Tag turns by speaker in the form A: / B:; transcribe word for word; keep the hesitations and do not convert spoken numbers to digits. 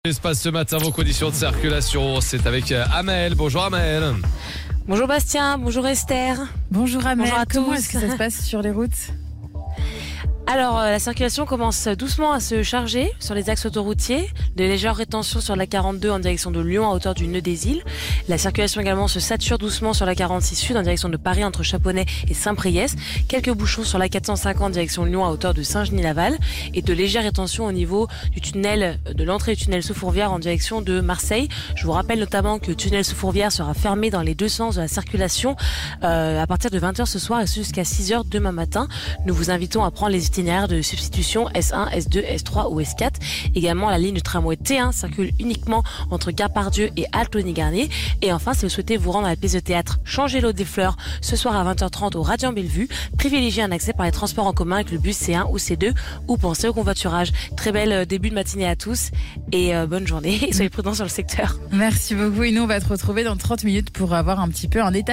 A: Espace ce matin, vos conditions de circulation, c'est avec Amel. Bonjour Amel.
B: Bonjour Bastien, bonjour Esther.
C: Bonjour Amel,
B: Bonjour à
C: comment
B: tous.
C: est-ce que ça se passe sur les routes ?
B: Alors, euh, la circulation commence doucement à se charger sur les axes autoroutiers. De légères rétentions sur la quarante-deux en direction de Lyon à hauteur du nœud des îles. La circulation également se sature doucement sur la quarante-six sud en direction de Paris entre Chaponnet et Saint-Priest. Quelques bouchons sur la quatre cent cinquante direction Lyon à hauteur de Saint-Genis-Laval. Et de légères rétentions au niveau du tunnel, de l'entrée du tunnel sous Fourvière en direction de Marseille. Je vous rappelle notamment que le tunnel sous Fourvière sera fermé dans les deux sens de la circulation euh, à partir de vingt heures ce soir et jusqu'à six heures demain matin. Nous vous invitons à prendre les itinéraires de substitution S un, S deux, S trois ou S quatre. Également, la ligne de tramway T un circule uniquement entre Gare Pardieu et Altony-Garnier. Et enfin, si vous souhaitez vous rendre à la pièce de théâtre Changer l'eau des fleurs ce soir à vingt heures trente au Radiant Bellevue, privilégiez un accès par les transports en commun avec le bus C un ou C deux ou pensez au convoiturage. Très bel début de matinée à tous et euh, bonne journée et soyez prudents sur le secteur.
C: Merci beaucoup et nous on va te retrouver dans trente minutes pour avoir un petit peu un état